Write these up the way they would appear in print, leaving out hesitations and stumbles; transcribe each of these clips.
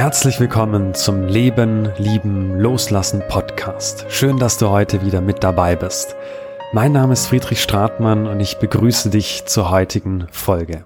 Herzlich willkommen zum Leben, Lieben, Loslassen Podcast. Schön, dass du heute wieder mit dabei bist. Mein Name ist Friedrich Stratmann und ich begrüße dich zur heutigen Folge.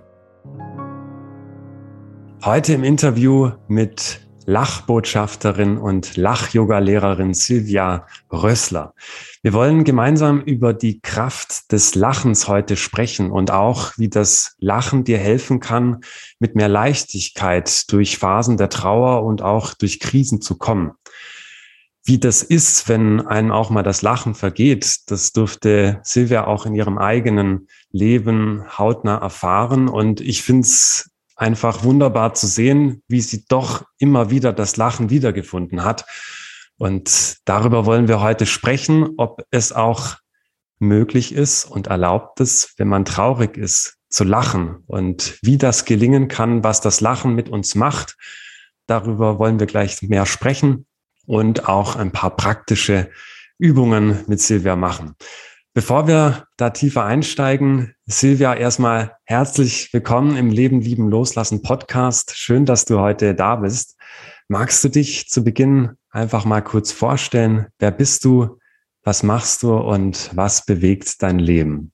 Heute im Interview mit Lachbotschafterin und Lach-Yoga-Lehrerin Silvia Rössler. Wir wollen gemeinsam über die Kraft des Lachens heute sprechen und auch, wie das Lachen dir helfen kann, mit mehr Leichtigkeit durch Phasen der Trauer und auch durch Krisen zu kommen. Wie das ist, wenn einem auch mal das Lachen vergeht, das durfte Silvia auch in ihrem eigenen Leben hautnah erfahren. Und ich finde es einfach wunderbar zu sehen, wie sie doch immer wieder das Lachen wiedergefunden hat. Und darüber wollen wir heute sprechen, ob es auch möglich ist und erlaubt ist, wenn man traurig ist, zu lachen und wie das gelingen kann, was das Lachen mit uns macht. Darüber wollen wir gleich mehr sprechen und auch ein paar praktische Übungen mit Silvia machen. Bevor wir da tiefer einsteigen, Silvia, erstmal herzlich willkommen im Leben, Lieben, Loslassen Podcast. Schön, dass du heute da bist. Magst du dich zu Beginn einfach mal kurz vorstellen? Wer bist du? Was machst du und was bewegt dein Leben?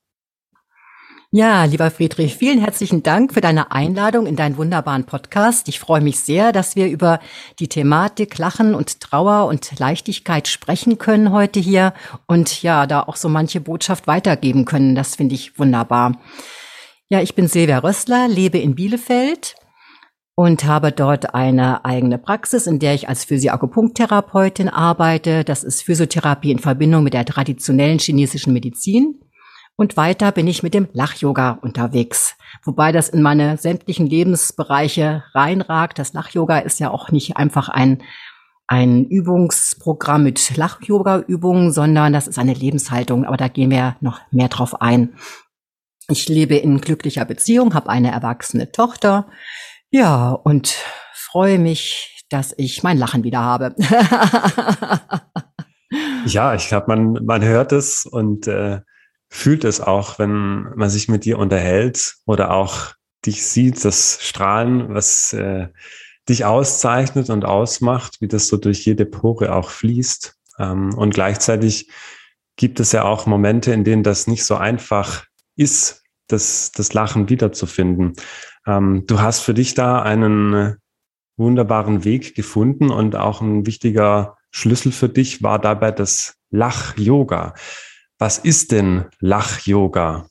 Ja, lieber Friedrich, vielen herzlichen Dank für deine Einladung in deinen wunderbaren Podcast. Ich freue mich sehr, dass wir über die Thematik Lachen und Trauer und Leichtigkeit sprechen können heute hier und ja, da auch so manche Botschaft weitergeben können. Das finde ich wunderbar. Ja, ich bin Silvia Rössler, lebe in Bielefeld und habe dort eine eigene Praxis, in der ich als Physio-Akupunkttherapeutin arbeite. Das ist Physiotherapie in Verbindung mit der traditionellen chinesischen Medizin. Und weiter bin ich mit dem Lach-Yoga unterwegs, wobei das in meine sämtlichen Lebensbereiche reinragt. Das Lach-Yoga ist ja auch nicht einfach ein Übungsprogramm mit Lach-Yoga-Übungen, sondern das ist eine Lebenshaltung, aber da gehen wir noch mehr drauf ein. Ich lebe in glücklicher Beziehung, habe eine erwachsene Tochter, ja, und freue mich, dass ich mein Lachen wieder habe. Ja, ich glaube, man hört es und fühlt es auch, wenn man sich mit dir unterhält oder auch dich sieht, das Strahlen, was dich auszeichnet und ausmacht, wie das so durch jede Pore auch fließt. Und gleichzeitig gibt es ja auch Momente, in denen das nicht so einfach ist, das Lachen wiederzufinden. Du hast für dich da einen wunderbaren Weg gefunden und auch ein wichtiger Schlüssel für dich war dabei das Lach-Yoga. Was ist denn Lach-Yoga?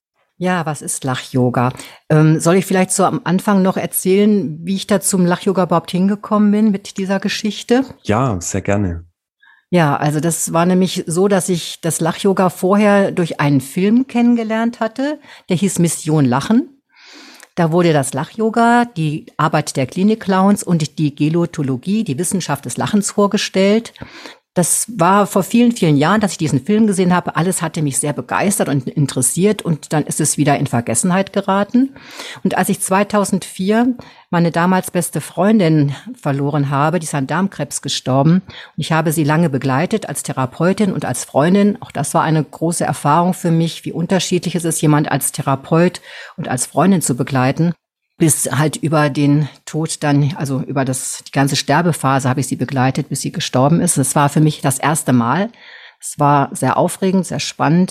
Ja, was ist Lach-Yoga? Soll ich vielleicht so am Anfang noch erzählen, wie ich da zum Lach-Yoga überhaupt hingekommen bin mit dieser Geschichte? Ja, sehr gerne. Ja, also das war nämlich so, dass ich das Lach-Yoga vorher durch einen Film kennengelernt hatte, der hieß Mission Lachen. Da wurde das Lach-Yoga, die Arbeit der Klinik-Clowns und die Gelotologie, die Wissenschaft des Lachens vorgestellt. Das war vor vielen, vielen Jahren, dass ich diesen Film gesehen habe. Alles hatte mich sehr begeistert und interessiert und dann ist es wieder in Vergessenheit geraten. Und als ich 2004 meine damals beste Freundin verloren habe, die ist an Darmkrebs gestorben. Und ich habe sie lange begleitet als Therapeutin und als Freundin. Auch das war eine große Erfahrung für mich, wie unterschiedlich es ist, jemand als Therapeut und als Freundin zu begleiten. Bis halt über den Tod dann, also über die ganze Sterbephase habe ich sie begleitet, bis sie gestorben ist. Das war für mich das erste Mal. Es war sehr aufregend, sehr spannend.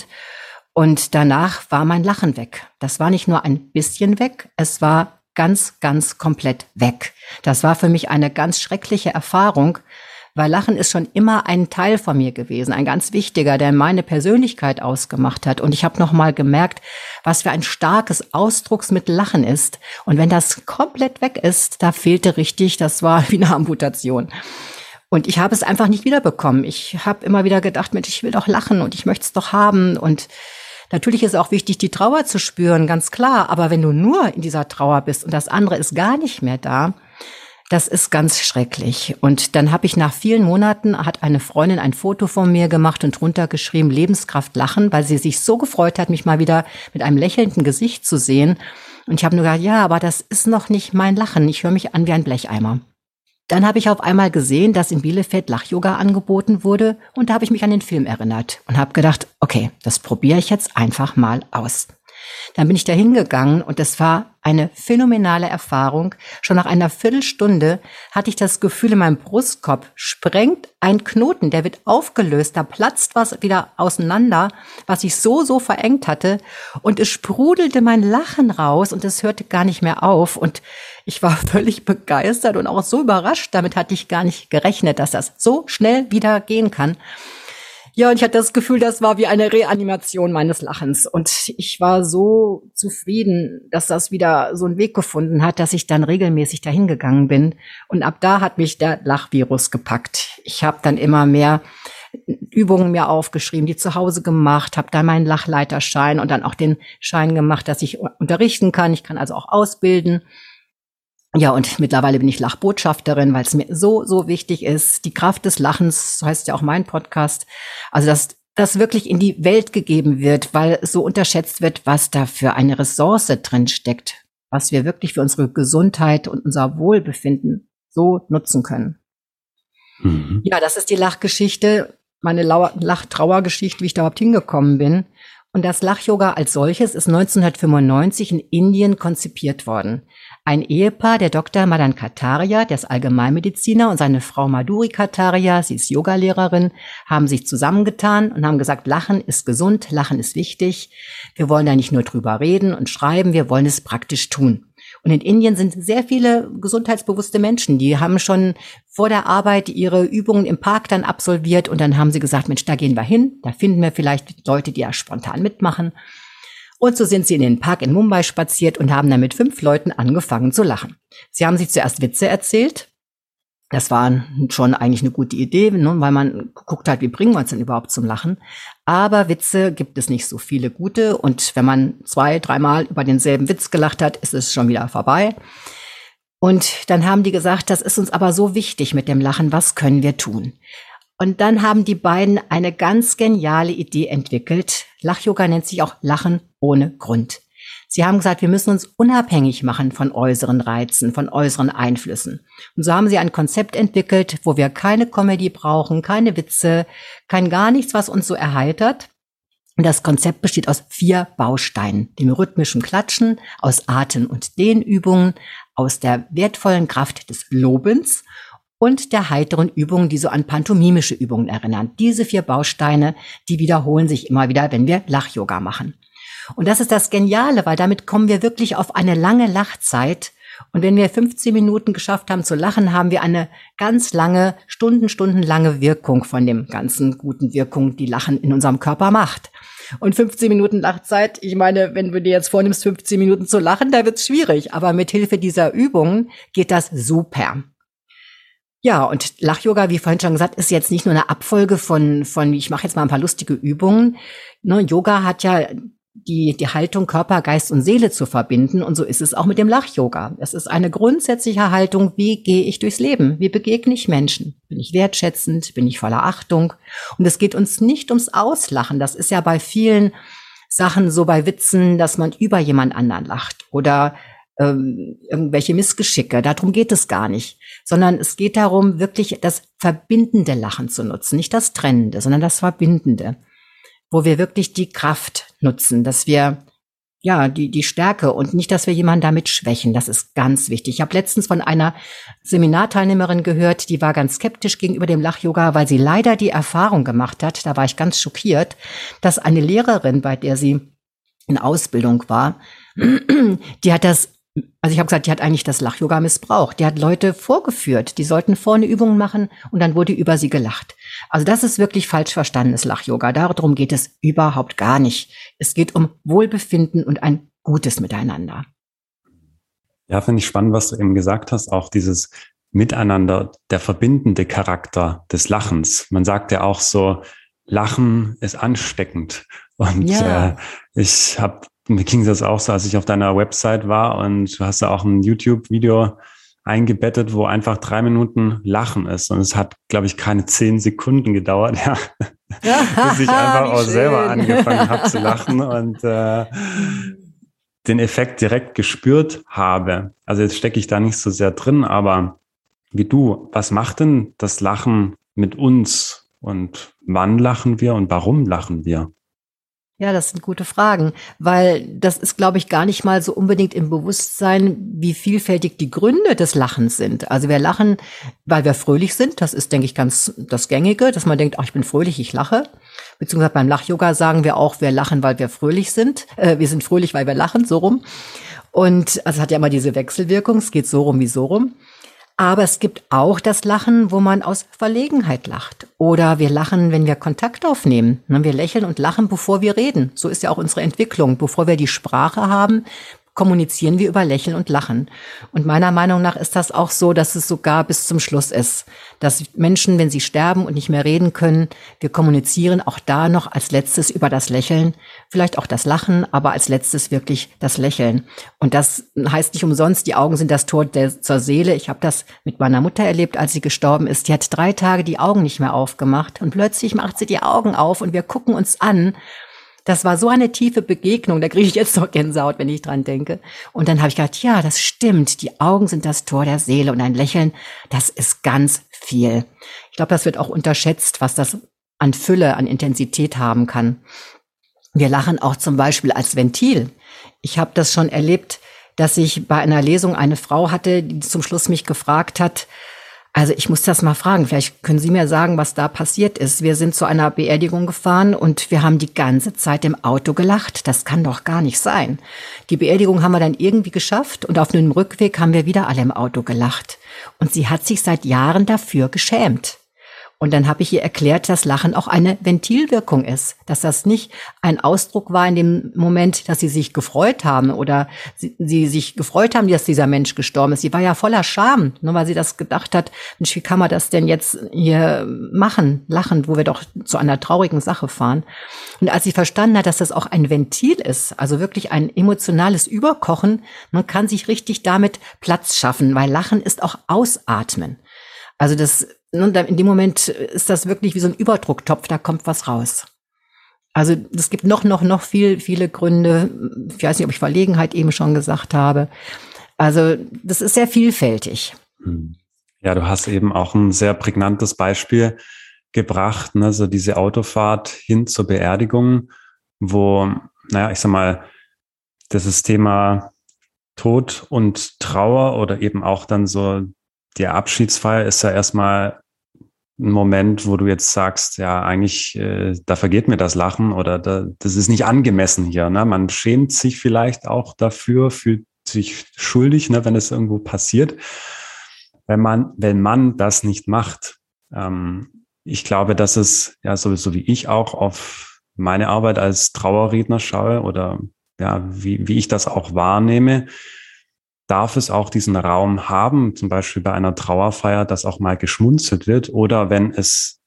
Und danach war mein Lachen weg. Das war nicht nur ein bisschen weg, es war ganz, ganz komplett weg. Das war für mich eine ganz schreckliche Erfahrung, weil Lachen ist schon immer ein Teil von mir gewesen, ein ganz wichtiger, der meine Persönlichkeit ausgemacht hat. Und ich habe noch mal gemerkt, was für ein starkes Ausdrucksmittel Lachen ist. Und wenn das komplett weg ist, da fehlte richtig, das war wie eine Amputation. Und ich habe es einfach nicht wiederbekommen. Ich habe immer wieder gedacht, Mensch, ich will doch lachen und ich möchte es doch haben. Und natürlich ist es auch wichtig, die Trauer zu spüren, ganz klar. Aber wenn du nur in dieser Trauer bist und das andere ist gar nicht mehr da, das ist ganz schrecklich. Und dann habe ich nach vielen Monaten, hat eine Freundin ein Foto von mir gemacht und drunter geschrieben, Lebenskraft lachen, weil sie sich so gefreut hat, mich mal wieder mit einem lächelnden Gesicht zu sehen. Und ich habe nur gedacht, ja, aber das ist noch nicht mein Lachen. Ich höre mich an wie ein Blecheimer. Dann habe ich auf einmal gesehen, dass in Bielefeld Lach-Yoga angeboten wurde. Und da habe ich mich an den Film erinnert und habe gedacht, okay, das probiere ich jetzt einfach mal aus. Dann bin ich da hingegangen und das war eine phänomenale Erfahrung. Schon nach einer Viertelstunde hatte ich das Gefühl, in meinem Brustkorb sprengt ein Knoten, der wird aufgelöst, da platzt was wieder auseinander, was ich so verengt hatte und es sprudelte mein Lachen raus und es hörte gar nicht mehr auf und ich war völlig begeistert und auch so überrascht, damit hatte ich gar nicht gerechnet, dass das so schnell wieder gehen kann. Ja, und ich hatte das Gefühl, das war wie eine Reanimation meines Lachens. Und ich war so zufrieden, dass das wieder so einen Weg gefunden hat, dass ich dann regelmäßig dahin gegangen bin. Und ab da hat mich der Lachvirus gepackt. Ich habe dann immer mehr Übungen mir aufgeschrieben, die zu Hause gemacht, habe dann meinen Lachleiterschein und dann auch den Schein gemacht, dass ich unterrichten kann. Ich kann also auch ausbilden. Ja, und mittlerweile bin ich Lachbotschafterin, weil es mir so wichtig ist. Die Kraft des Lachens, so heißt ja auch mein Podcast. Also, dass das wirklich in die Welt gegeben wird, weil so unterschätzt wird, was da für eine Ressource drin steckt, was wir wirklich für unsere Gesundheit und unser Wohlbefinden so nutzen können. Mhm. Ja, das ist die Lachgeschichte, meine Lachtrauergeschichte, wie ich da überhaupt hingekommen bin. Und das Lach-Yoga als solches ist 1995 in Indien konzipiert worden. Ein Ehepaar, der Dr. Madan Kataria, der ist Allgemeinmediziner, und seine Frau Madhuri Kataria, sie ist Yogalehrerin, haben sich zusammengetan und haben gesagt, Lachen ist gesund, Lachen ist wichtig. Wir wollen da nicht nur drüber reden und schreiben, wir wollen es praktisch tun. Und in Indien sind sehr viele gesundheitsbewusste Menschen, die haben schon vor der Arbeit ihre Übungen im Park dann absolviert und dann haben sie gesagt, Mensch, da gehen wir hin, da finden wir vielleicht Leute, die ja spontan mitmachen. Und so sind sie in den Park in Mumbai spaziert und haben dann mit 5 Leuten angefangen zu lachen. Sie haben sich zuerst Witze erzählt. Das war schon eigentlich eine gute Idee, ne, weil man guckt halt, wie bringen wir uns denn überhaupt zum Lachen. Aber Witze gibt es nicht so viele gute. Und wenn man 2-3 Mal über denselben Witz gelacht hat, ist es schon wieder vorbei. Und dann haben die gesagt, das ist uns aber so wichtig mit dem Lachen, was können wir tun? Und dann haben die beiden eine ganz geniale Idee entwickelt. Lach-Yoga nennt sich auch Lachen ohne Grund. Sie haben gesagt, wir müssen uns unabhängig machen von äußeren Reizen, von äußeren Einflüssen. Und so haben sie ein Konzept entwickelt, wo wir keine Comedy brauchen, keine Witze, kein gar nichts, was uns so erheitert. Und das Konzept besteht aus 4 Bausteinen. Dem rhythmischen Klatschen, aus Atem- und Dehnübungen, aus der wertvollen Kraft des Lobens und der heiteren Übungen, die so an pantomimische Übungen erinnern. Diese 4 Bausteine, die wiederholen sich immer wieder, wenn wir Lach-Yoga machen. Und das ist das Geniale, weil damit kommen wir wirklich auf eine lange Lachzeit. Und wenn wir 15 Minuten geschafft haben zu lachen, haben wir eine ganz lange, stundenlange Wirkung von dem ganzen guten Wirkung, die Lachen in unserem Körper macht. Und 15 Minuten Lachzeit, ich meine, wenn du dir jetzt vornimmst, 15 Minuten zu lachen, da wird's schwierig. Aber mit Hilfe dieser Übungen geht das super. Ja, und Lach-Yoga, wie vorhin schon gesagt, ist jetzt nicht nur eine Abfolge von ich mache jetzt mal ein paar lustige Übungen. Ne, Yoga hat ja die Haltung Körper, Geist und Seele zu verbinden. Und so ist es auch mit dem Lach-Yoga. Es ist eine grundsätzliche Haltung, wie gehe ich durchs Leben? Wie begegne ich Menschen? Bin ich wertschätzend? Bin ich voller Achtung? Und es geht uns nicht ums Auslachen. Das ist ja bei vielen Sachen so, bei Witzen, dass man über jemand anderen lacht oder irgendwelche Missgeschicke. Darum geht es gar nicht. Sondern es geht darum, wirklich das verbindende Lachen zu nutzen. Nicht das Trennende, sondern das Verbindende. Wo wir wirklich die Kraft nutzen, dass wir, ja, die Stärke und nicht, dass wir jemanden damit schwächen. Das ist ganz wichtig. Ich habe letztens von einer Seminarteilnehmerin gehört, die war ganz skeptisch gegenüber dem Lach-Yoga, weil sie leider die Erfahrung gemacht hat, da war ich ganz schockiert, dass eine Lehrerin, bei der sie in Ausbildung war, die hat das, also ich habe gesagt, die hat eigentlich das Lach-Yoga missbraucht. Die hat Leute vorgeführt, die sollten vorne Übungen machen und dann wurde über sie gelacht. Also das ist wirklich falsch verstandenes Lach-Yoga. Darum geht es überhaupt gar nicht. Es geht um Wohlbefinden und ein gutes Miteinander. Ja, finde ich spannend, was du eben gesagt hast. Auch dieses Miteinander, der verbindende Charakter des Lachens. Man sagt ja auch so, Lachen ist ansteckend. Und ja. Mir ging das auch so, als ich auf deiner Website war und du hast da auch ein YouTube-Video eingebettet, wo einfach 3 Minuten Lachen ist. Und es hat, glaube ich, keine 10 Sekunden gedauert, ja, bis ich einfach auch selber angefangen habe zu lachen und den Effekt direkt gespürt habe. Also jetzt stecke ich da nicht so sehr drin, aber wie du, was macht denn das Lachen mit uns? Und wann lachen wir und warum lachen wir? Ja, das sind gute Fragen, weil das ist, glaube ich, gar nicht mal so unbedingt im Bewusstsein, wie vielfältig die Gründe des Lachens sind. Also wir lachen, weil wir fröhlich sind. Das ist, denke ich, ganz das Gängige, dass man denkt, ach, ich bin fröhlich, ich lache. Beziehungsweise beim Lach-Yoga sagen wir auch, wir lachen, weil wir fröhlich sind. Wir sind fröhlich, weil wir lachen, so rum. Und also es hat ja immer diese Wechselwirkung, es geht so rum wie so rum. Aber es gibt auch das Lachen, wo man aus Verlegenheit lacht. Oder wir lachen, wenn wir Kontakt aufnehmen. Wir lächeln und lachen, bevor wir reden. So ist ja auch unsere Entwicklung. Bevor wir die Sprache haben, kommunizieren wir über Lächeln und Lachen. Und meiner Meinung nach ist das auch so, dass es sogar bis zum Schluss ist. Dass Menschen, wenn sie sterben und nicht mehr reden können, wir kommunizieren auch da noch als letztes über das Lächeln. Vielleicht auch das Lachen, aber als letztes wirklich das Lächeln. Und das heißt nicht umsonst, die Augen sind das Tor zur Seele. Ich habe das mit meiner Mutter erlebt, als sie gestorben ist. Die hat 3 Tage die Augen nicht mehr aufgemacht. Und plötzlich macht sie die Augen auf und wir gucken uns an. Das war so eine tiefe Begegnung, da kriege ich jetzt noch Gänsehaut, wenn ich dran denke. Und dann habe ich gedacht, ja, das stimmt, die Augen sind das Tor der Seele und ein Lächeln, das ist ganz viel. Ich glaube, das wird auch unterschätzt, was das an Fülle, an Intensität haben kann. Wir lachen auch zum Beispiel als Ventil. Ich habe das schon erlebt, dass ich bei einer Lesung eine Frau hatte, die zum Schluss mich gefragt hat, also ich muss das mal fragen, vielleicht können Sie mir sagen, was da passiert ist. Wir sind zu einer Beerdigung gefahren und wir haben die ganze Zeit im Auto gelacht. Das kann doch gar nicht sein. Die Beerdigung haben wir dann irgendwie geschafft und auf einem Rückweg haben wir wieder alle im Auto gelacht. Und sie hat sich seit Jahren dafür geschämt. Und dann habe ich ihr erklärt, dass Lachen auch eine Ventilwirkung ist, dass das nicht ein Ausdruck war in dem Moment, dass sie sich gefreut haben oder sie sich gefreut haben, dass dieser Mensch gestorben ist. Sie war ja voller Scham, nur weil sie das gedacht hat, Mensch, wie kann man das denn jetzt hier machen, lachen, wo wir doch zu einer traurigen Sache fahren. Und als sie verstanden hat, dass das auch ein Ventil ist, also wirklich ein emotionales Überkochen, man kann sich richtig damit Platz schaffen, weil Lachen ist auch Ausatmen. Also in dem Moment ist das wirklich wie so ein Überdrucktopf, da kommt was raus. Also es gibt noch viele Gründe. Ich weiß nicht, ob ich Verlegenheit eben schon gesagt habe. Also das ist sehr vielfältig. Ja, du hast eben auch ein sehr prägnantes Beispiel gebracht, ne? So diese Autofahrt hin zur Beerdigung, wo, ich sag mal, das Thema Tod und Trauer oder eben auch dann so die Abschiedsfeier ist ja erstmal ein Moment, wo du jetzt sagst, ja, eigentlich, da vergeht mir das Lachen oder das ist nicht angemessen hier. Ne? Man schämt sich vielleicht auch dafür, fühlt sich schuldig, ne, wenn es irgendwo passiert, wenn man das nicht macht. Ich glaube, dass es ja sowieso wie ich auch auf meine Arbeit als Trauerredner schaue oder ja, wie ich das auch wahrnehme, darf es auch diesen Raum haben, zum Beispiel bei einer Trauerfeier, dass auch mal geschmunzelt wird oder wenn es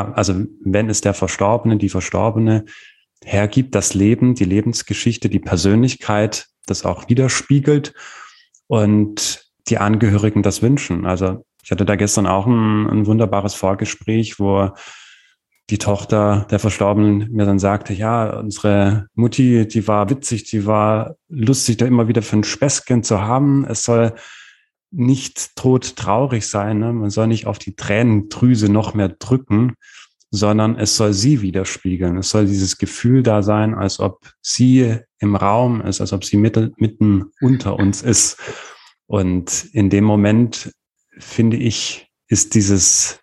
der Verstorbene, die Verstorbene hergibt, das Leben, die Lebensgeschichte, die Persönlichkeit, das auch widerspiegelt und die Angehörigen das wünschen. Also ich hatte da gestern auch ein wunderbares Vorgespräch, wo die Tochter der Verstorbenen mir dann sagte, ja, unsere Mutti, die war witzig, die war lustig, da immer wieder für ein Späßchen zu haben. Es soll nicht todtraurig sein, ne? Man soll nicht auf die Tränendrüse noch mehr drücken, sondern es soll sie widerspiegeln. Es soll dieses Gefühl da sein, als ob sie im Raum ist, als ob sie mitten unter uns ist. Und in dem Moment, finde ich, ist dieses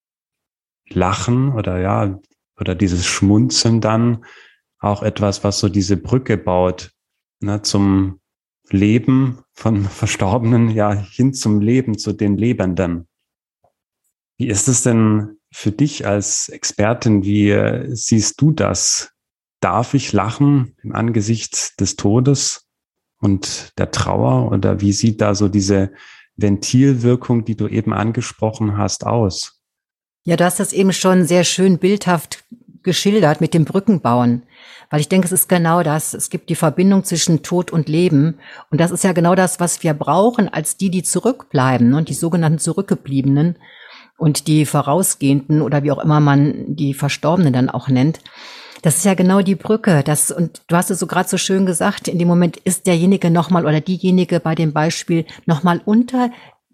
Lachen oder dieses Schmunzeln dann auch etwas, was so diese Brücke baut, ne, zum Leben von Verstorbenen, ja, hin zum Leben, zu den Lebenden. Wie ist es denn für dich als Expertin? Wie siehst du das? Darf ich lachen im Angesicht des Todes und der Trauer? Oder wie sieht da so diese Ventilwirkung, die du eben angesprochen hast, aus? Ja, du hast das eben schon sehr schön bildhaft geschildert mit dem Brückenbauen, weil ich denke, es ist genau das. Es gibt die Verbindung zwischen Tod und Leben und das ist ja genau das, was wir brauchen als die zurückbleiben, ne? Und die sogenannten Zurückgebliebenen und die Vorausgehenden oder wie auch immer man die Verstorbenen dann auch nennt. Das ist ja genau die Brücke. Und du hast es so gerade so schön gesagt, in dem Moment ist derjenige nochmal oder diejenige bei dem Beispiel nochmal unter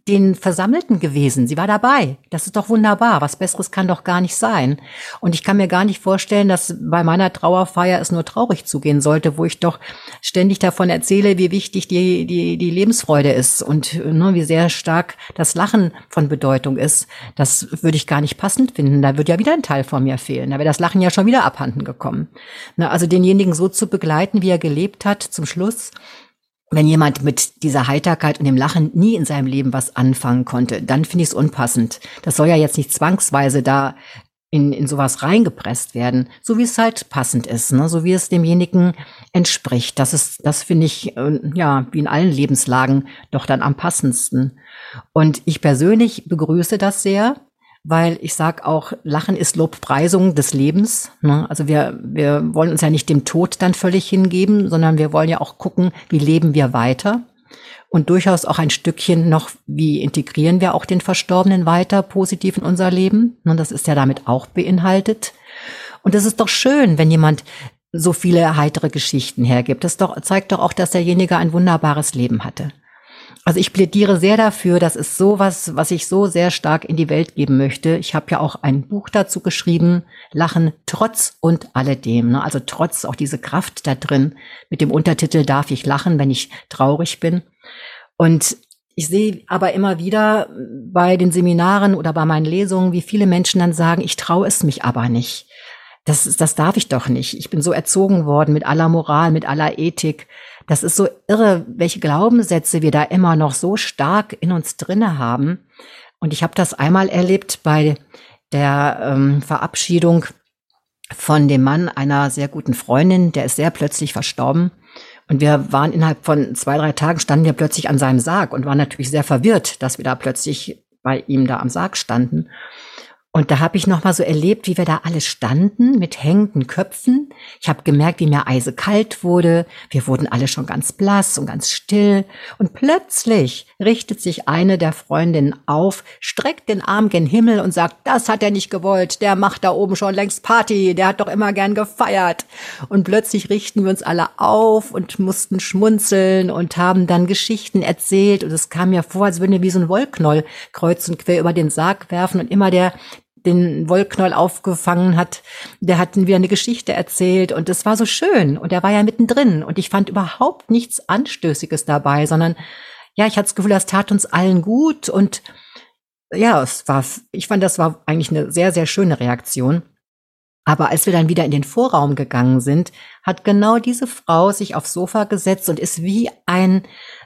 den Versammelten gewesen. Sie war dabei. Das ist doch wunderbar. Was Besseres kann doch gar nicht sein. Und ich kann mir gar nicht vorstellen, dass bei meiner Trauerfeier es nur traurig zugehen sollte, wo ich doch ständig davon erzähle, wie wichtig die Lebensfreude ist und wie sehr stark das Lachen von Bedeutung ist. Das würde ich gar nicht passend finden. Da würde ja wieder ein Teil von mir fehlen. Da wäre das Lachen ja schon wieder abhanden gekommen. Also denjenigen so zu begleiten, wie er gelebt hat, zum Schluss. Wenn jemand mit dieser Heiterkeit und dem Lachen nie in seinem Leben was anfangen konnte, dann finde ich es unpassend. Das soll ja jetzt nicht zwangsweise da in sowas reingepresst werden, so wie es halt passend ist, ne? So wie es demjenigen entspricht. Das finde ich, wie in allen Lebenslagen doch dann am passendsten. Und ich persönlich begrüße das sehr, weil ich sag auch, Lachen ist Lobpreisung des Lebens, ne? Also wir wollen uns ja nicht dem Tod dann völlig hingeben, sondern wir wollen ja auch gucken, wie leben wir weiter und durchaus auch ein Stückchen noch, wie integrieren wir auch den Verstorbenen weiter positiv in unser Leben, ne? Das ist ja damit auch beinhaltet. Und es ist doch schön, wenn jemand so viele heitere Geschichten hergibt. Das zeigt doch auch, dass derjenige ein wunderbares Leben hatte. Also ich plädiere sehr dafür, das ist sowas, was ich so sehr stark in die Welt geben möchte. Ich habe ja auch ein Buch dazu geschrieben, Lachen trotz und alledem, ne? Also trotz, auch diese Kraft da drin, mit dem Untertitel Darf ich lachen, wenn ich traurig bin? Und ich sehe aber immer wieder bei den Seminaren oder bei meinen Lesungen, wie viele Menschen dann sagen, ich traue es mich aber nicht. Das darf ich doch nicht. Ich bin so erzogen worden mit aller Moral, mit aller Ethik. Das ist so irre, welche Glaubenssätze wir da immer noch so stark in uns drinne haben. Und ich habe das einmal erlebt bei der Verabschiedung von dem Mann einer sehr guten Freundin. Der ist sehr plötzlich verstorben. Und wir waren innerhalb von 2-3 Tagen, standen wir plötzlich an seinem Sarg und waren natürlich sehr verwirrt, dass wir da plötzlich bei ihm da am Sarg standen. Und da habe ich noch mal so erlebt, wie wir da alle standen mit hängenden Köpfen. Ich habe gemerkt, wie mir eisekalt wurde. Wir wurden alle schon ganz blass und ganz still. Und plötzlich richtet sich eine der Freundinnen auf, streckt den Arm gen Himmel und sagt, das hat er nicht gewollt. Der macht da oben schon längst Party. Der hat doch immer gern gefeiert. Und plötzlich richten wir uns alle auf und mussten schmunzeln und haben dann Geschichten erzählt. Und es kam mir vor, als würden wir wie so ein Wollknoll kreuz und quer über den Sarg werfen. Und immer der den Wollknoll aufgefangen hat, der hat wieder eine Geschichte erzählt und es war so schön und er war ja mittendrin und ich fand überhaupt nichts Anstößiges dabei, sondern ja, ich hatte das Gefühl, das tat uns allen gut und ja, ich fand, das war eigentlich eine sehr, sehr schöne Reaktion. Aber als wir dann wieder in den Vorraum gegangen sind, hat genau diese Frau sich aufs Sofa gesetzt und ist wie ein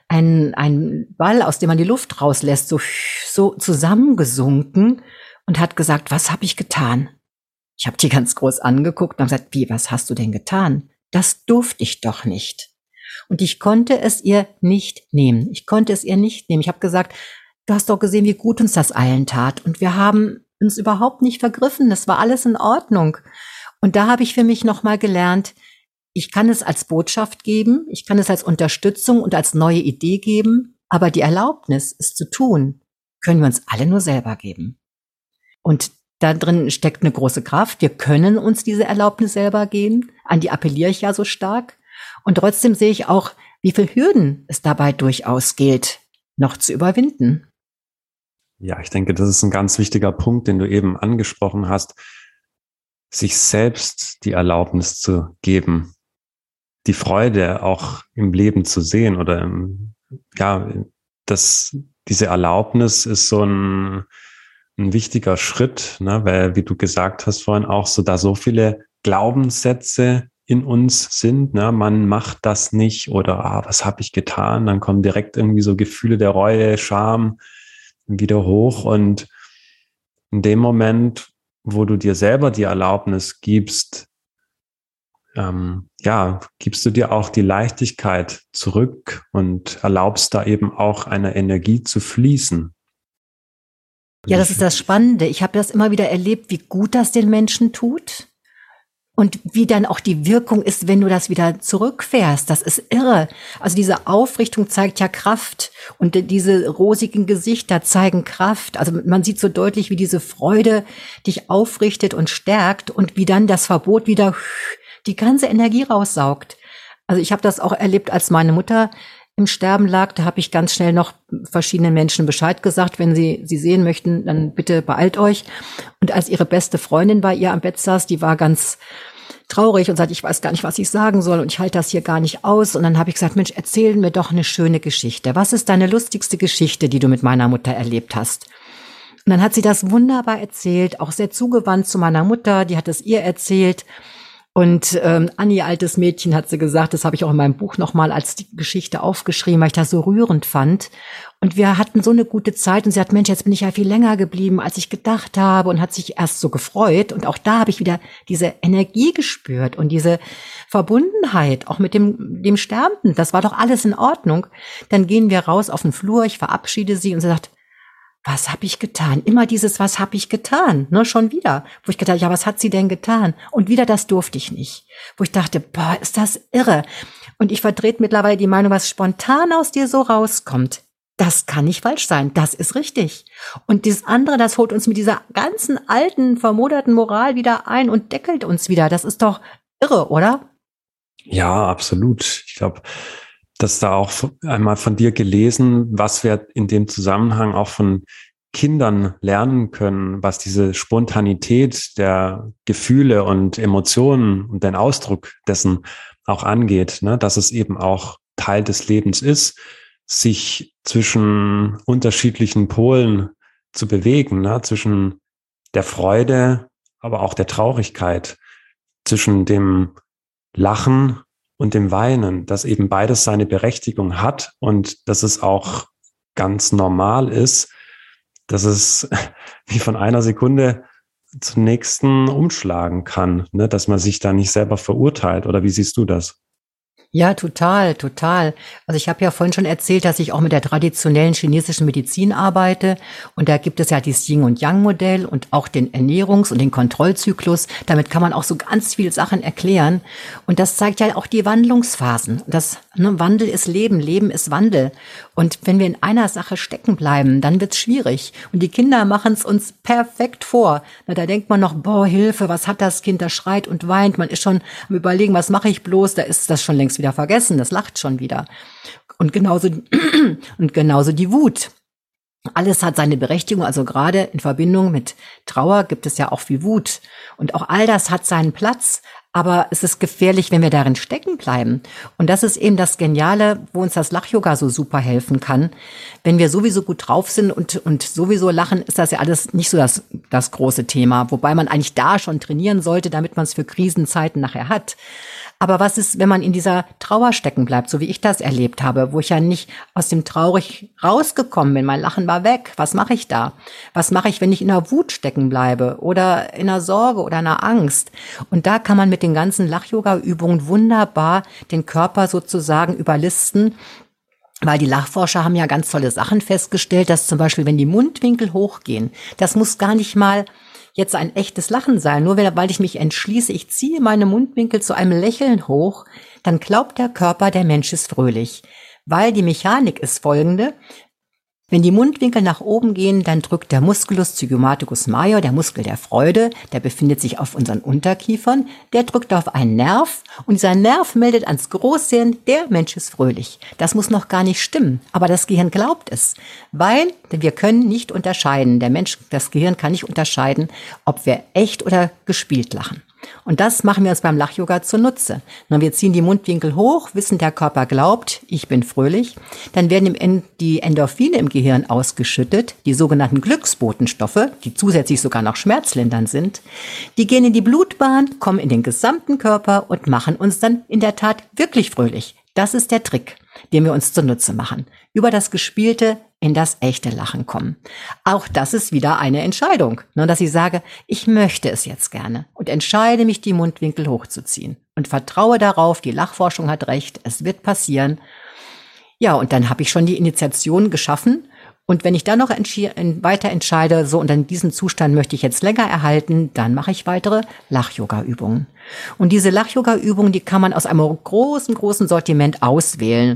Ball, aus dem man die Luft rauslässt, so zusammengesunken und hat gesagt, was habe ich getan? Ich habe die ganz groß angeguckt und habe gesagt, wie, was hast du denn getan? Das durfte ich doch nicht. Und ich konnte es ihr nicht nehmen. Ich habe gesagt, du hast doch gesehen, wie gut uns das allen tat. Und wir haben uns überhaupt nicht vergriffen. Das war alles in Ordnung. Und da habe ich für mich nochmal gelernt, ich kann es als Botschaft geben, ich kann es als Unterstützung und als neue Idee geben, aber die Erlaubnis, es zu tun, können wir uns alle nur selber geben. Und da drin steckt eine große Kraft. Wir können uns diese Erlaubnis selber geben. An die appelliere ich ja so stark. Und trotzdem sehe ich auch, wie viele Hürden es dabei durchaus gilt, noch zu überwinden. Ja, ich denke, das ist ein ganz wichtiger Punkt, den du eben angesprochen hast, sich selbst die Erlaubnis zu geben, die Freude auch im Leben zu sehen oder diese Erlaubnis ist so ein wichtiger Schritt, ne, weil, wie du gesagt hast vorhin auch, so da so viele Glaubenssätze in uns sind, ne, man macht das nicht oder was habe ich getan, dann kommen direkt irgendwie so Gefühle der Reue, Scham wieder hoch und in dem Moment, wo du dir selber die Erlaubnis gibst, gibst du dir auch die Leichtigkeit zurück und erlaubst da eben auch eine Energie zu fließen. Ja, das ist das Spannende. Ich habe das immer wieder erlebt, wie gut das den Menschen tut und wie dann auch die Wirkung ist, wenn du das wieder zurückfährst. Das ist irre. Also diese Aufrichtung zeigt ja Kraft und diese rosigen Gesichter zeigen Kraft. Also man sieht so deutlich, wie diese Freude dich aufrichtet und stärkt und wie dann das Verbot wieder die ganze Energie raussaugt. Also ich habe das auch erlebt, als meine Mutter im Sterben lag. Da habe ich ganz schnell noch verschiedenen Menschen Bescheid gesagt, wenn sie sehen möchten, dann bitte beeilt euch. Und als ihre beste Freundin bei ihr am Bett saß, die war ganz traurig und sagte, ich weiß gar nicht, was ich sagen soll und ich halte das hier gar nicht aus. Und dann habe ich gesagt, Mensch, erzähl mir doch eine schöne Geschichte. Was ist deine lustigste Geschichte, die du mit meiner Mutter erlebt hast? Und dann hat sie das wunderbar erzählt, auch sehr zugewandt zu meiner Mutter, die hat es ihr erzählt. Und Anni, altes Mädchen, hat sie gesagt, das habe ich auch in meinem Buch nochmal als die Geschichte aufgeschrieben, weil ich das so rührend fand. Und wir hatten so eine gute Zeit und sie hat, Mensch, jetzt bin ich ja viel länger geblieben, als ich gedacht habe, und hat sich erst so gefreut. Und auch da habe ich wieder diese Energie gespürt und diese Verbundenheit, auch mit dem Sterbenden. Das war doch alles in Ordnung. Dann gehen wir raus auf den Flur, ich verabschiede sie und sie sagt, was habe ich getan? Immer dieses, was habe ich getan? Ne, schon wieder. Wo ich gedacht, ja, was hat sie denn getan? Und wieder, das durfte ich nicht. Wo ich dachte, boah, ist das irre. Und ich vertrete mittlerweile die Meinung, was spontan aus dir so rauskommt, das kann nicht falsch sein. Das ist richtig. Und dieses andere, das holt uns mit dieser ganzen alten, vermoderten Moral wieder ein und deckelt uns wieder. Das ist doch irre, oder? Ja, absolut. Ich glaube, dass da auch einmal von dir gelesen, was wir in dem Zusammenhang auch von Kindern lernen können, was diese Spontanität der Gefühle und Emotionen und den Ausdruck dessen auch angeht, ne? Dass es eben auch Teil des Lebens ist, sich zwischen unterschiedlichen Polen zu bewegen, ne? Zwischen der Freude, aber auch der Traurigkeit, zwischen dem Lachen und dem Weinen, dass eben beides seine Berechtigung hat und dass es auch ganz normal ist, dass es wie von einer Sekunde zur nächsten umschlagen kann, ne? Dass man sich da nicht selber verurteilt. Oder wie siehst du das? Ja, total, total. Also ich habe ja vorhin schon erzählt, dass ich auch mit der traditionellen chinesischen Medizin arbeite. Und da gibt es ja dieses Yin- und Yang-Modell und auch den Ernährungs- und den Kontrollzyklus. Damit kann man auch so ganz viele Sachen erklären. Und das zeigt ja auch die Wandlungsphasen. Wandel ist Leben, Leben ist Wandel. Und wenn wir in einer Sache stecken bleiben, dann wird's schwierig. Und die Kinder machen es uns perfekt vor. Na, da denkt man noch, boah, Hilfe, was hat das Kind? Das schreit und weint. Man ist schon am Überlegen, was mache ich bloß? Da ist das schon längst wieder vergessen. Das lacht schon wieder. Und genauso die Wut. Alles hat seine Berechtigung, also gerade in Verbindung mit Trauer gibt es ja auch viel Wut. Und auch all das hat seinen Platz. Aber es ist gefährlich, wenn wir darin stecken bleiben. Und das ist eben das Geniale, wo uns das Lach-Yoga so super helfen kann. Wenn wir sowieso gut drauf sind und sowieso lachen, ist das ja alles nicht so das große Thema. Wobei man eigentlich da schon trainieren sollte, damit man es für Krisenzeiten nachher hat. Aber was ist, wenn man in dieser Trauer stecken bleibt, so wie ich das erlebt habe, wo ich ja nicht aus dem Traurig rausgekommen bin, mein Lachen war weg. Was mache ich da? Was mache ich, wenn ich in der Wut stecken bleibe oder in der Sorge oder in der Angst? Und da kann man mit den ganzen Lach-Yoga-Übungen wunderbar den Körper sozusagen überlisten. Weil die Lachforscher haben ja ganz tolle Sachen festgestellt, dass zum Beispiel, wenn die Mundwinkel hochgehen, das muss gar nicht mal jetzt ein echtes Lachen sein. Nur weil ich mich entschließe, ich ziehe meine Mundwinkel zu einem Lächeln hoch, dann glaubt der Körper, der Mensch ist fröhlich. Weil die Mechanik ist folgende: Wenn die Mundwinkel nach oben gehen, dann drückt der Musculus zygomaticus major, der Muskel der Freude, der befindet sich auf unseren Unterkiefern, der drückt auf einen Nerv und dieser Nerv meldet ans Großhirn, der Mensch ist fröhlich. Das muss noch gar nicht stimmen, aber das Gehirn glaubt es, weil wir können nicht unterscheiden, das Gehirn kann nicht unterscheiden, ob wir echt oder gespielt lachen. Und das machen wir uns beim Lach-Yoga zunutze. Wir ziehen die Mundwinkel hoch, wissen, der Körper glaubt, ich bin fröhlich. Dann werden die Endorphine im Gehirn ausgeschüttet, die sogenannten Glücksbotenstoffe, die zusätzlich sogar noch schmerzlindernd sind. Die gehen in die Blutbahn, kommen in den gesamten Körper und machen uns dann in der Tat wirklich fröhlich. Das ist der Trick, den wir uns zunutze machen. Über das Gespielte in das echte Lachen kommen. Auch das ist wieder eine Entscheidung, dass ich sage, ich möchte es jetzt gerne und entscheide mich, die Mundwinkel hochzuziehen und vertraue darauf, die Lachforschung hat recht, es wird passieren. Ja, und dann habe ich schon die Initiation geschaffen. Und wenn ich dann noch weiter entscheide, so und in diesem Zustand möchte ich jetzt länger erhalten, dann mache ich weitere Lach-Yoga-Übungen. Und diese Lach-Yoga-Übungen, die kann man aus einem großen Sortiment auswählen.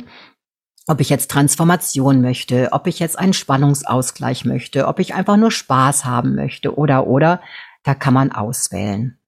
Ob ich jetzt Transformation möchte, ob ich jetzt einen Spannungsausgleich möchte, ob ich einfach nur Spaß haben möchte oder, da kann man auswählen.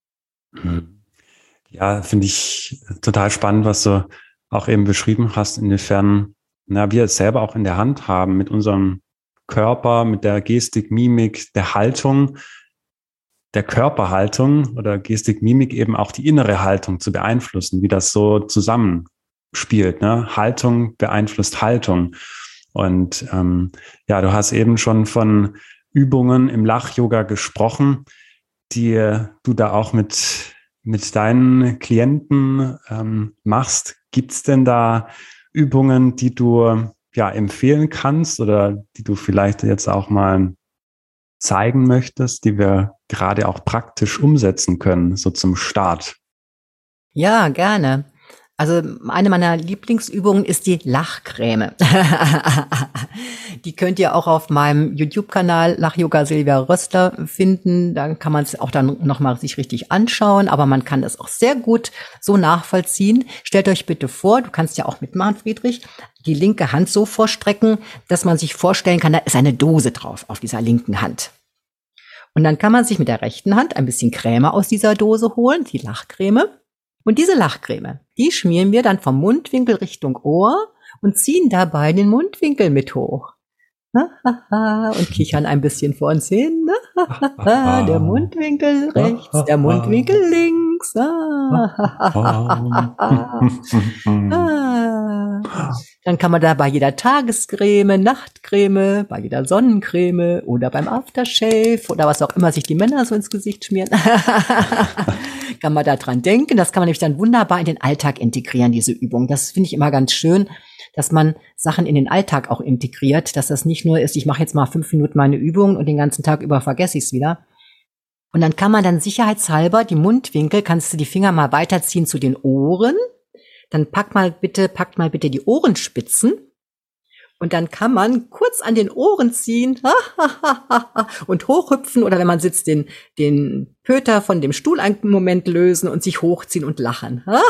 Ja, finde ich total spannend, was du auch eben beschrieben hast, inwiefern wir es selber auch in der Hand haben, mit unserem Körper, mit der Gestik, Mimik, der Haltung, der Körperhaltung oder Gestik, Mimik eben auch die innere Haltung zu beeinflussen, wie das so zusammenspielt. Ne? Haltung beeinflusst Haltung. Und du hast eben schon von Übungen im Lach-Yoga gesprochen, die du da auch mit deinen Klienten machst. Gibt es denn da Übungen, die du empfehlen kannst oder die du vielleicht jetzt auch mal zeigen möchtest, die wir gerade auch praktisch umsetzen können, so zum Start? Ja, gerne. Also eine meiner Lieblingsübungen ist die Lachcreme. Die könnt ihr auch auf meinem YouTube-Kanal Lach-Yoga Silvia Rössler finden. Da kann man es auch dann nochmal sich richtig anschauen, aber man kann das auch sehr gut so nachvollziehen. Stellt euch bitte vor, du kannst ja auch mitmachen, Friedrich, die linke Hand so vorstrecken, dass man sich vorstellen kann, da ist eine Dose drauf auf dieser linken Hand. Und dann kann man sich mit der rechten Hand ein bisschen Creme aus dieser Dose holen, die Lachcreme. Und diese Lachcreme, die schmieren wir dann vom Mundwinkel Richtung Ohr und ziehen dabei den Mundwinkel mit hoch. Und kichern ein bisschen vor uns hin. Der Mundwinkel rechts, der Mundwinkel links. Dann kann man da bei jeder Tagescreme, Nachtcreme, bei jeder Sonnencreme oder beim Aftershave oder was auch immer sich die Männer so ins Gesicht schmieren, kann man da dran denken. Das kann man nämlich dann wunderbar in den Alltag integrieren, diese Übung. Das finde ich immer ganz schön, dass man Sachen in den Alltag auch integriert, dass das nicht nur ist, ich mache jetzt mal 5 Minuten meine Übung und den ganzen Tag über vergesse ich es wieder. Und dann kann man dann sicherheitshalber die Mundwinkel, kannst du die Finger mal weiterziehen zu den Ohren. Dann packt mal bitte die Ohrenspitzen und dann kann man kurz an den Ohren ziehen und hochhüpfen oder wenn man sitzt, den Pöter von dem Stuhl einen Moment lösen und sich hochziehen und lachen. Da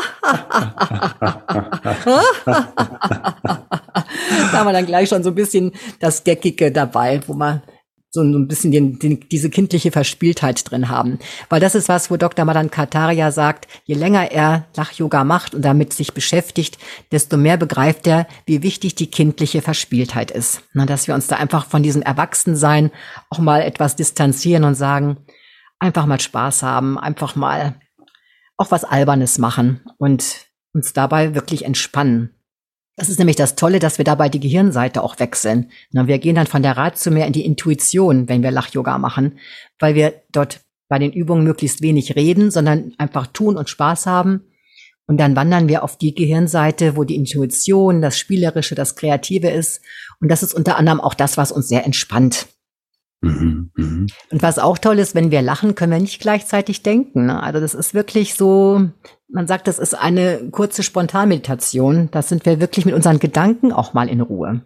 haben wir dann gleich schon so ein bisschen das Geckige dabei, wo man so ein bisschen diese kindliche Verspieltheit drin haben. Weil das ist was, wo Dr. Madan Kataria sagt, je länger er Lach-Yoga macht und damit sich beschäftigt, desto mehr begreift er, wie wichtig die kindliche Verspieltheit ist. Na, dass wir uns da einfach von diesem Erwachsensein auch mal etwas distanzieren und sagen, einfach mal Spaß haben, einfach mal auch was Albernes machen und uns dabei wirklich entspannen. Das ist nämlich das Tolle, dass wir dabei die Gehirnseite auch wechseln. Wir gehen dann von der Ratio mehr in die Intuition, wenn wir Lach-Yoga machen, weil wir dort bei den Übungen möglichst wenig reden, sondern einfach tun und Spaß haben. Und dann wandern wir auf die Gehirnseite, wo die Intuition, das Spielerische, das Kreative ist. Und das ist unter anderem auch das, was uns sehr entspannt. Und was auch toll ist, wenn wir lachen, können wir nicht gleichzeitig denken. Also das ist wirklich so, man sagt, das ist eine kurze Spontanmeditation. Da sind wir wirklich mit unseren Gedanken auch mal in Ruhe.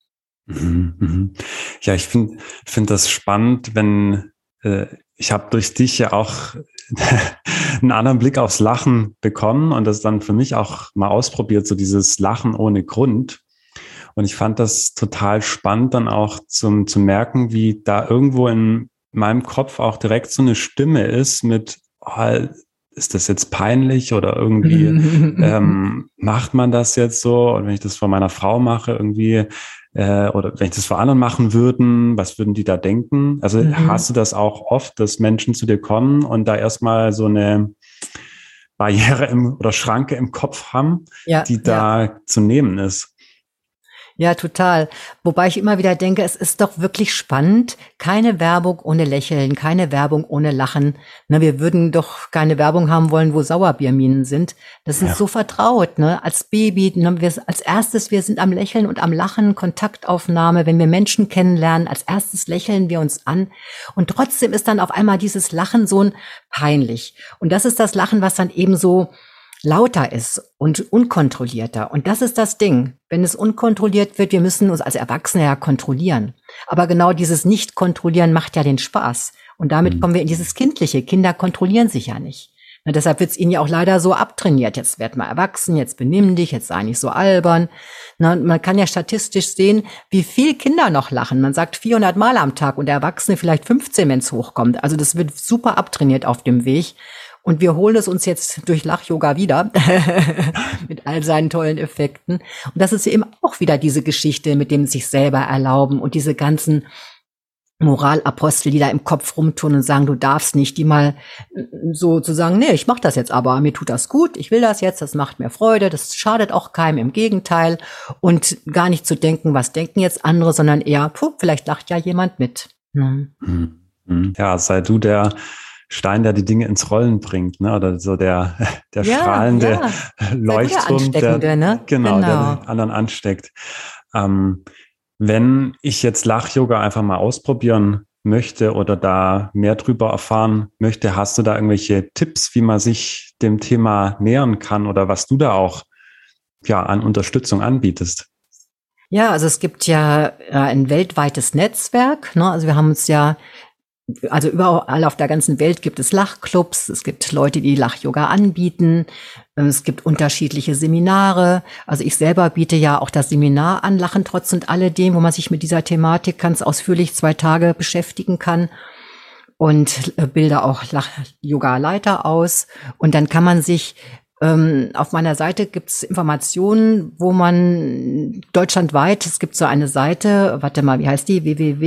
Ja, ich finde das spannend, wenn ich habe durch dich ja auch einen anderen Blick aufs Lachen bekommen und das dann für mich auch mal ausprobiert, so dieses Lachen ohne Grund. Und ich fand das total spannend, dann auch zu merken, wie da irgendwo in meinem Kopf auch direkt so eine Stimme ist mit, ist das jetzt peinlich oder irgendwie macht man das jetzt so? Und wenn ich das vor meiner Frau mache, irgendwie, oder wenn ich das vor anderen machen würden, was würden die da denken? Also hast du das auch oft, dass Menschen zu dir kommen und da erstmal so eine Barriere oder Schranke im Kopf haben, die da zu nehmen ist? Ja, total. Wobei ich immer wieder denke, es ist doch wirklich spannend. Keine Werbung ohne Lächeln, keine Werbung ohne Lachen. Wir würden doch keine Werbung haben wollen, wo Sauerbierminen sind. Das ist so vertraut, als Baby. Als erstes, wir sind am Lächeln und am Lachen, Kontaktaufnahme. Wenn wir Menschen kennenlernen, als erstes lächeln wir uns an. Und trotzdem ist dann auf einmal dieses Lachen so peinlich. Und das ist das Lachen, was dann eben so lauter ist und unkontrollierter. Und das ist das Ding. Wenn es unkontrolliert wird, wir müssen uns als Erwachsene ja kontrollieren. Aber genau dieses Nicht-Kontrollieren macht ja den Spaß. Und damit kommen wir in dieses Kindliche. Kinder kontrollieren sich ja nicht. Deshalb wird es ihnen ja auch leider so abtrainiert. Jetzt werd mal erwachsen, jetzt benimm dich, jetzt sei nicht so albern. Man kann ja statistisch sehen, wie viel Kinder noch lachen. Man sagt 400 Mal am Tag und der Erwachsene vielleicht 15, wenn es hochkommt. Also das wird super abtrainiert auf dem Weg. Und wir holen es uns jetzt durch Lach-Yoga wieder mit all seinen tollen Effekten. Und das ist eben auch wieder diese Geschichte mit dem sich selber erlauben und diese ganzen Moralapostel, die da im Kopf rumtun und sagen, du darfst nicht, die mal so zu sagen, nee, ich mach das jetzt aber, mir tut das gut, ich will das jetzt, das macht mir Freude, das schadet auch keinem, im Gegenteil. Und gar nicht zu denken, was denken jetzt andere, sondern eher, vielleicht lacht ja jemand mit. Ja, sei du der Stein, der die Dinge ins Rollen bringt, ne? Oder so der strahlende Leuchtturm, der den anderen ansteckt. Wenn ich jetzt Lach-Yoga einfach mal ausprobieren möchte oder da mehr drüber erfahren möchte, hast du da irgendwelche Tipps, wie man sich dem Thema nähern kann oder was du da auch an Unterstützung anbietest? Ja, also es gibt ja ein weltweites Netzwerk, ne? Also wir haben uns also überall auf der ganzen Welt gibt es Lachclubs, es gibt Leute, die Lach-Yoga anbieten, es gibt unterschiedliche Seminare. Also ich selber biete ja auch das Seminar an, Lachen trotz und alledem, wo man sich mit dieser Thematik ganz ausführlich 2 Tage beschäftigen kann und bilde auch Lach-Yoga-Leiter aus. Und dann kann man sich auf meiner Seite gibt's Informationen, wo man deutschlandweit, es gibt so eine Seite, warte mal, wie heißt die?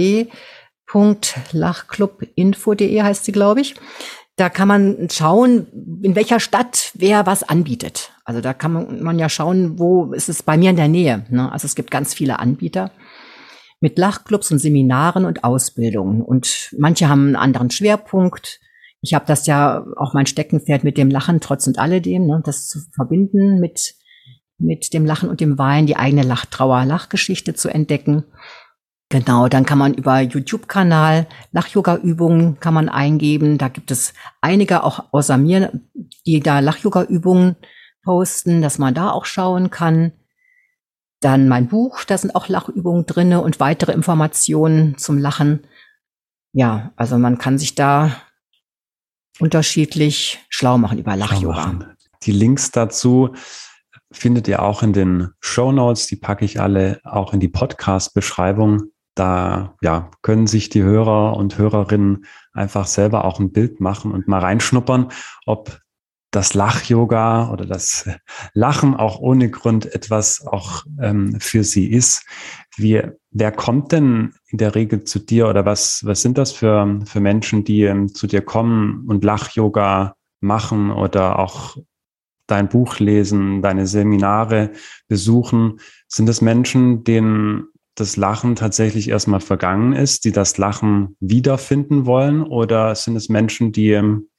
www.lachclubinfo.de heißt sie, glaube ich. Da kann man schauen, in welcher Stadt wer was anbietet. Also da kann man ja schauen, wo ist es bei mir in der Nähe, ne? Also es gibt ganz viele Anbieter mit Lachclubs und Seminaren und Ausbildungen. Und manche haben einen anderen Schwerpunkt. Ich habe das ja auch mein Steckenpferd mit dem Lachen trotz und alledem, ne? Das zu verbinden mit dem Lachen und dem Weinen, die eigene Lachgeschichte zu entdecken. Genau, dann kann man über YouTube-Kanal Lach-Yoga-Übungen kann man eingeben. Da gibt es einige auch außer mir, die da Lach-Yoga-Übungen posten, dass man da auch schauen kann. Dann mein Buch, da sind auch Lachübungen drinne und weitere Informationen zum Lachen. Ja, also man kann sich da unterschiedlich schlau machen über Lach-Yoga. Die Links dazu findet ihr auch in den Shownotes. Die packe ich alle auch in die Podcast-Beschreibung. Da können sich die Hörer und Hörerinnen einfach selber auch ein Bild machen und mal reinschnuppern, ob das Lach-Yoga oder das Lachen auch ohne Grund etwas auch für sie ist. Wer kommt denn in der Regel zu dir oder was sind das für Menschen, die zu dir kommen und Lach-Yoga machen oder auch dein Buch lesen, deine Seminare besuchen? Sind es Menschen, denen das Lachen tatsächlich erstmal vergangen ist, die das Lachen wiederfinden wollen? Oder sind es Menschen, die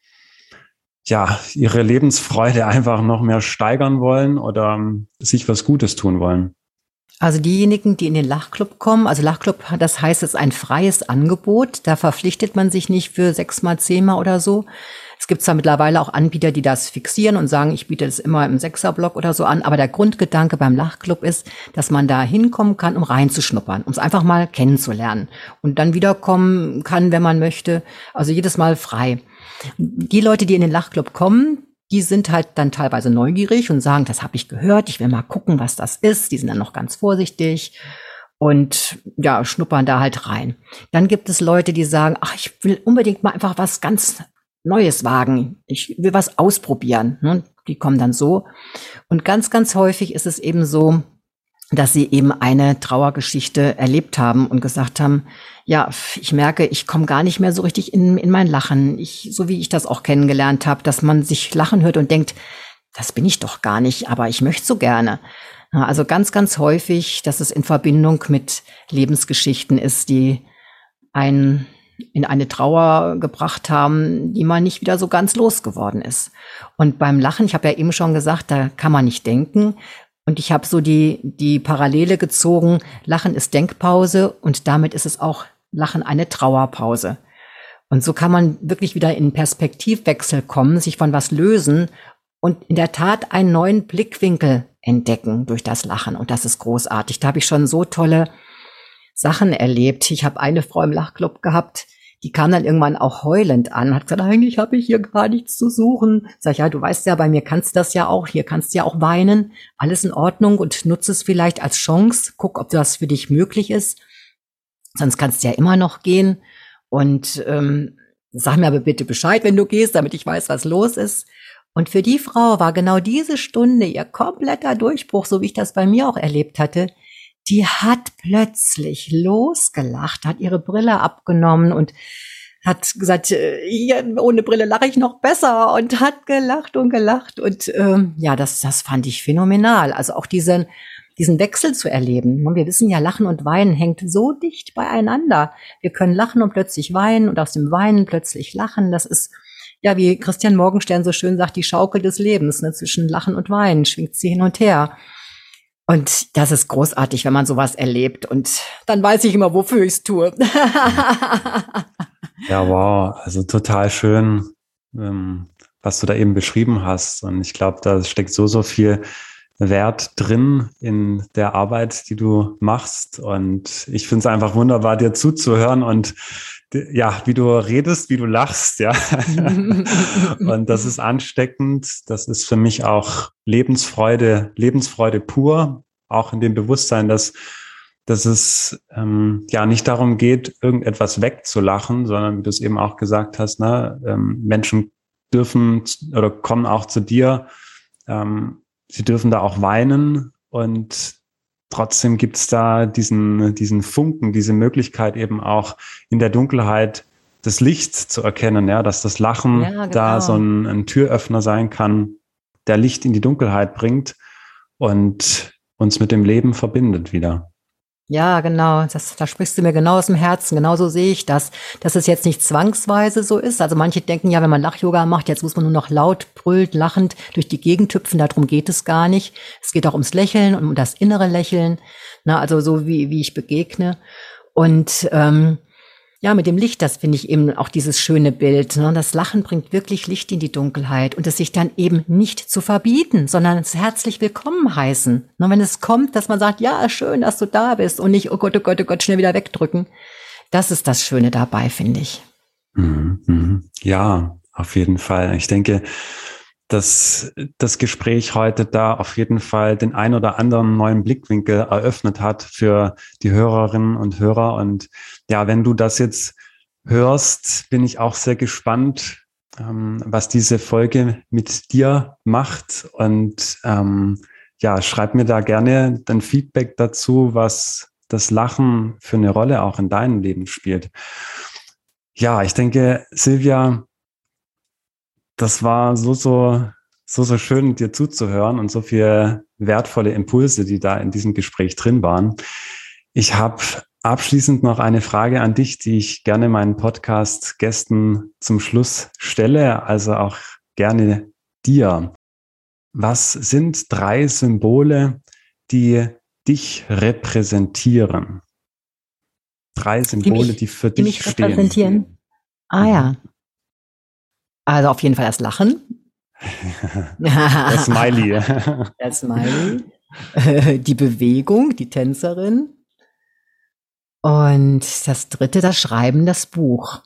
ihre Lebensfreude einfach noch mehr steigern wollen oder sich was Gutes tun wollen? Also diejenigen, die in den Lachclub kommen, also Lachclub, das heißt, es ist ein freies Angebot. Da verpflichtet man sich nicht für 6-mal, 10-mal oder so. Es gibt zwar mittlerweile auch Anbieter, die das fixieren und sagen, ich biete das immer im 6er-Block oder so an. Aber der Grundgedanke beim Lachclub ist, dass man da hinkommen kann, um reinzuschnuppern, um es einfach mal kennenzulernen. Und dann wiederkommen kann, wenn man möchte. Also jedes Mal frei. Die Leute, die in den Lachclub kommen, die sind halt dann teilweise neugierig und sagen, das habe ich gehört, ich will mal gucken, was das ist. Die sind dann noch ganz vorsichtig und schnuppern da halt rein. Dann gibt es Leute, die sagen, ach, ich will unbedingt mal einfach was ganz Neues wagen. Ich will was ausprobieren. Ne? Die kommen dann so. Und ganz, ganz häufig ist es eben so, dass sie eben eine Trauergeschichte erlebt haben und gesagt haben, ja, ich merke, ich komme gar nicht mehr so richtig in mein Lachen. So wie ich das auch kennengelernt habe, dass man sich lachen hört und denkt, das bin ich doch gar nicht, aber ich möchte so gerne. Also ganz, ganz häufig, dass es in Verbindung mit Lebensgeschichten ist, die einen in eine Trauer gebracht haben, die man nicht wieder so ganz losgeworden ist. Und beim Lachen, ich habe ja eben schon gesagt, da kann man nicht denken. Und ich habe so die Parallele gezogen, Lachen ist Denkpause und damit ist es auch Lachen eine Trauerpause. Und so kann man wirklich wieder in Perspektivwechsel kommen, sich von was lösen und in der Tat einen neuen Blickwinkel entdecken durch das Lachen. Und das ist großartig. Da habe ich schon so tolle Sachen erlebt. Ich habe eine Frau im Lachclub gehabt, die kam dann irgendwann auch heulend an, hat gesagt, eigentlich habe ich hier gar nichts zu suchen. Sag ich, ja, du weißt ja, bei mir kannst du das ja auch, hier kannst du ja auch weinen, alles in Ordnung und nutze es vielleicht als Chance, guck, ob das für dich möglich ist, sonst kannst du ja immer noch gehen. Und sag mir aber bitte Bescheid, wenn du gehst, damit ich weiß, was los ist. Und für die Frau war genau diese Stunde ihr kompletter Durchbruch, so wie ich das bei mir auch erlebt hatte. Die hat plötzlich losgelacht, hat ihre Brille abgenommen und hat gesagt, hier, ohne Brille lache ich noch besser, und hat gelacht und gelacht. Und ja, das fand ich phänomenal. Also auch diesen Wechsel zu erleben. Und wir wissen ja, Lachen und Weinen hängt so dicht beieinander. Wir können lachen und plötzlich weinen und aus dem Weinen plötzlich lachen. Das ist, ja, wie Christian Morgenstern so schön sagt, die Schaukel des Lebens, ne? Zwischen Lachen und Weinen schwingt sie hin und her. Und das ist großartig, wenn man sowas erlebt. Und dann weiß ich immer, wofür ich es tue. Ja, wow. Also total schön, was du da eben beschrieben hast. Und ich glaube, da steckt so viel Wert drin in der Arbeit, die du machst. Und ich finde es einfach wunderbar, dir zuzuhören und ja, wie du redest, wie du lachst, ja. Und das ist ansteckend. Das ist für mich auch Lebensfreude pur, auch in dem Bewusstsein, dass es ja nicht darum geht, irgendetwas wegzulachen, sondern wie du es eben auch gesagt hast, ne, Menschen dürfen oder kommen auch zu dir, sie dürfen da auch weinen, und trotzdem gibt es da diesen Funken, diese Möglichkeit eben auch in der Dunkelheit das Licht zu erkennen, ja, dass das Lachen da so ein Türöffner sein kann, der Licht in die Dunkelheit bringt und uns mit dem Leben verbindet wieder. Ja, genau. Da sprichst du mir genau aus dem Herzen. Genauso sehe ich das, dass es jetzt nicht zwangsweise so ist. Also manche denken ja, wenn man Lach-Yoga macht, jetzt muss man nur noch laut, brüllend, lachend durch die Gegend hüpfen. Darum geht es gar nicht. Es geht auch ums Lächeln und um das innere Lächeln. Na, also so wie ich begegne. Und ja, mit dem Licht, das finde ich eben auch dieses schöne Bild. Ne? Das Lachen bringt wirklich Licht in die Dunkelheit, und es sich dann eben nicht zu verbieten, sondern es herzlich willkommen heißen. Und wenn es kommt, dass man sagt, ja, schön, dass du da bist, und nicht, oh Gott, schnell wieder wegdrücken. Das ist das Schöne dabei, finde ich. Ja, auf jeden Fall. Ich denke, dass das Gespräch heute da auf jeden Fall den ein oder anderen neuen Blickwinkel eröffnet hat für die Hörerinnen und Hörer. Und ja, wenn du das jetzt hörst, bin ich auch sehr gespannt, was diese Folge mit dir macht. Und ja, schreib mir da gerne dein Feedback dazu, was das Lachen für eine Rolle auch in deinem Leben spielt. Ja, ich denke, Silvia, das war so schön, dir zuzuhören, und so viele wertvolle Impulse, die da in diesem Gespräch drin waren. Ich habe abschließend noch eine Frage an dich, die ich gerne meinen Podcast-Gästen zum Schluss stelle, also auch gerne dir. Was sind 3 Symbole, die dich repräsentieren? 3 Symbole, die für dich stehen. Repräsentieren? Ah ja. Also auf jeden Fall das Lachen. Das Smiley. Das Smiley. Die Bewegung, die Tänzerin. Und das 3, das Schreiben, das Buch.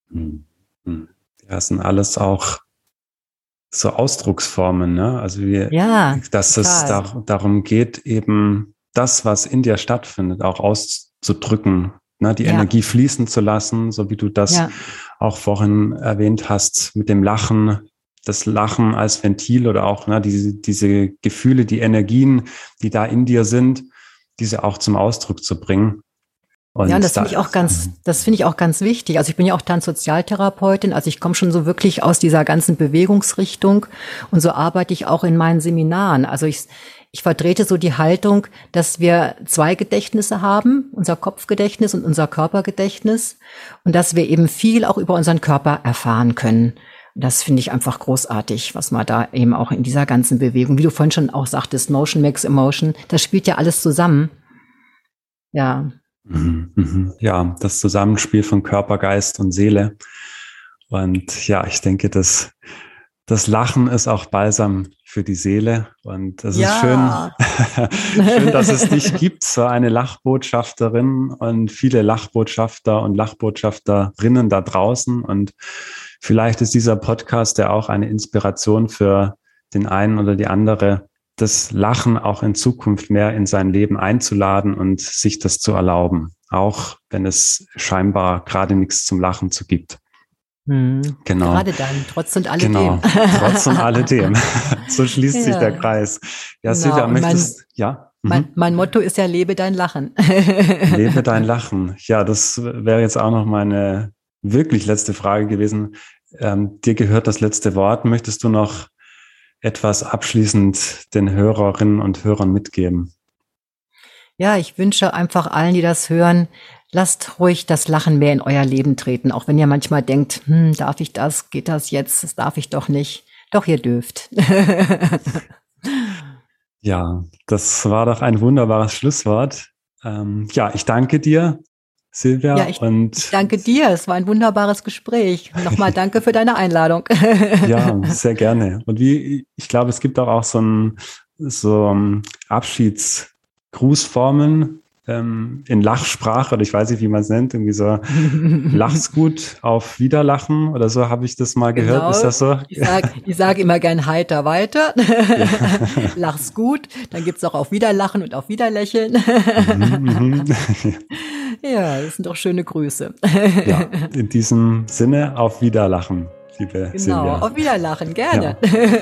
Das sind alles auch so Ausdrucksformen, ne? Also dass total. Es darum geht, eben das, was in dir stattfindet, auch auszudrücken, ne? Die Energie fließen zu lassen, so wie du das auch vorhin erwähnt hast, mit dem Lachen, das Lachen als Ventil, oder auch diese Gefühle, die Energien, die da in dir sind, diese auch zum Ausdruck zu bringen. Und das finde ich auch ganz wichtig. Also ich bin ja auch Tanzsozialtherapeutin, also ich komme schon so wirklich aus dieser ganzen Bewegungsrichtung, und so arbeite ich auch in meinen Seminaren. Also ich vertrete so die Haltung, dass wir 2 Gedächtnisse haben, unser Kopfgedächtnis und unser Körpergedächtnis, und dass wir eben viel auch über unseren Körper erfahren können. Das finde ich einfach großartig, was man da eben auch in dieser ganzen Bewegung, wie du vorhin schon auch sagtest, Motion makes emotion, das spielt ja alles zusammen. Ja. Ja, das Zusammenspiel von Körper, Geist und Seele. Und ja, ich denke, das Lachen ist auch Balsam für die Seele. Und es ist schön, dass es dich gibt, so eine Lachbotschafterin und viele Lachbotschafter und Lachbotschafterinnen da draußen. Und vielleicht ist dieser Podcast ja auch eine Inspiration für den einen oder die andere, das Lachen auch in Zukunft mehr in sein Leben einzuladen und sich das zu erlauben, auch wenn es scheinbar gerade nichts zum Lachen zu gibt. Genau. Gerade dann, trotz und alledem. Genau, trotz und alledem. So schließt sich der Kreis. Ja, Genau. Silvia, möchtest ja? Mein Motto ist ja, lebe dein Lachen. Lebe dein Lachen. Ja, das wäre jetzt auch noch meine wirklich letzte Frage gewesen. Dir gehört das letzte Wort. Möchtest du noch etwas abschließend den Hörerinnen und Hörern mitgeben? Ja, ich wünsche einfach allen, die das hören, lasst ruhig das Lachen mehr in euer Leben treten. Auch wenn ihr manchmal denkt, darf ich das? Geht das jetzt? Das darf ich doch nicht. Doch, ihr dürft. Ja, das war doch ein wunderbares Schlusswort. Ja, ich danke dir, Silvia. Ja, ich danke dir. Es war ein wunderbares Gespräch. Nochmal danke für deine Einladung. Ja, sehr gerne. Und ich glaube, es gibt auch so Abschiedsgrußformen in Lachsprache, oder ich weiß nicht, wie man es nennt, irgendwie so lach's gut, auf Wiederlachen oder so, habe ich das mal gehört. Genau. Ist das so? Ich sag immer gern heiter weiter. Lach's gut. Dann gibt's auch auf Wiederlachen und auf Wiederlächeln. Ja, das sind doch schöne Grüße. Ja, in diesem Sinne, auf Wiederlachen, liebe Silvia. Genau, auf Wiederlachen, gerne.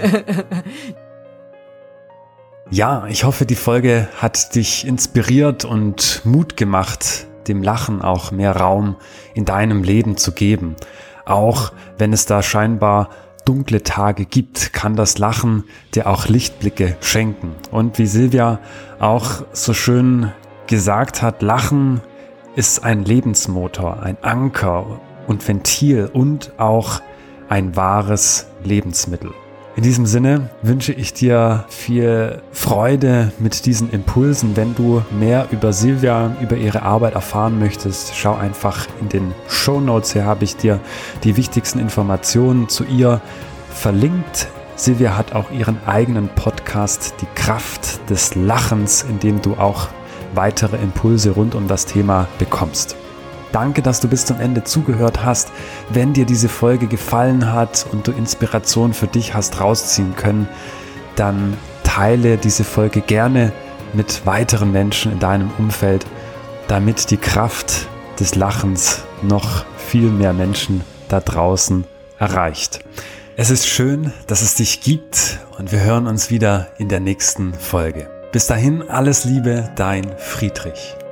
Ja, ich hoffe, die Folge hat dich inspiriert und Mut gemacht, dem Lachen auch mehr Raum in deinem Leben zu geben. Auch wenn es da scheinbar dunkle Tage gibt, kann das Lachen dir auch Lichtblicke schenken. Und wie Silvia auch so schön gesagt hat, Lachen ist ein Lebensmotor, ein Anker und Ventil und auch ein wahres Lebensmittel. In diesem Sinne wünsche ich dir viel Freude mit diesen Impulsen. Wenn du mehr über Silvia, über ihre Arbeit erfahren möchtest, schau einfach in den Shownotes. Hier habe ich dir die wichtigsten Informationen zu ihr verlinkt. Silvia hat auch ihren eigenen Podcast, Die Kraft des Lachens, in dem du auch weitere Impulse rund um das Thema bekommst. Danke, dass du bis zum Ende zugehört hast. Wenn dir diese Folge gefallen hat und du Inspiration für dich hast rausziehen können, dann teile diese Folge gerne mit weiteren Menschen in deinem Umfeld, damit die Kraft des Lachens noch viel mehr Menschen da draußen erreicht. Es ist schön, dass es dich gibt und wir hören uns wieder in der nächsten Folge. Bis dahin, alles Liebe, dein Friedrich.